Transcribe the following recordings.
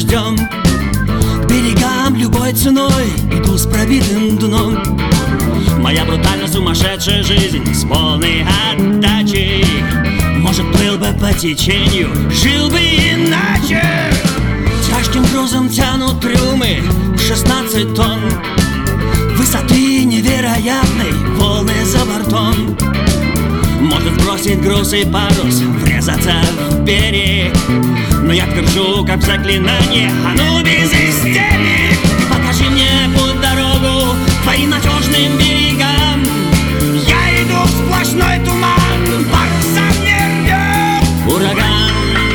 дождем. К берегам любой ценой иду с пробитым дном. Моя брутально сумасшедшая жизнь с полной отдачей. Может, плыл бы по течению, жил бы иначе. Тяжким грузом тянут трюмы 16 тонн. Высоты невероятной, волны за бортом. Может бросить груз и парус, врезаться в берег. Но я твержу, как заклинание, а ну без истерик. Покажи мне путь, дорогу к твоим надежным берегам. Я иду в сплошной туман, паруса не рвет ураган.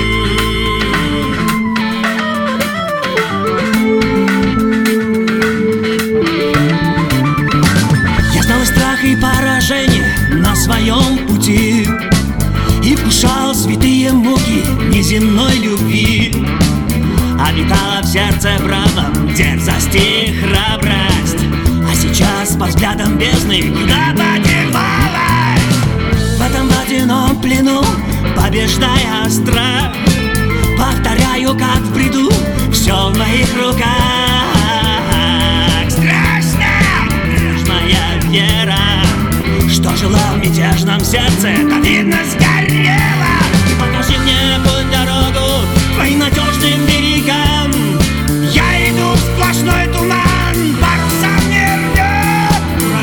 Я знал страх и поражение на своем пути и вкушал святые муки неземной любви. Обитала в сердце правом дерзость и храбрость, а сейчас по взглядам бездны куда подевалась. В этом водяном плену, побеждая страх, повторяю, как в бреду, все в моих руках. Страшно, моя вера, что жила в мятежном сердце, да видно сгорела. Покажи мне путь, дорогу к твоим надежным берегам. Я иду в сплошной туман, паруса не рвет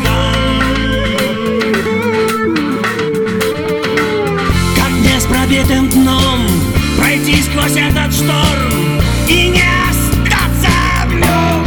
ураган. Как мне с пробитым дном пройти сквозь этот шторм и не остаться в нем?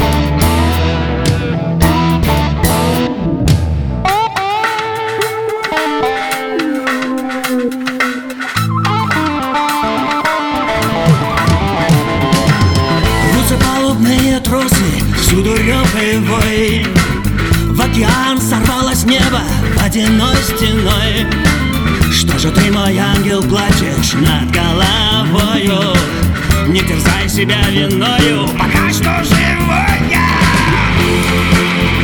Палубные тросы, всюду рев и вой. В океан сорвалось небо водяной стеной. Что же ты, мой ангел, плачешь над головою? Не терзай себя виною, пока что живой я.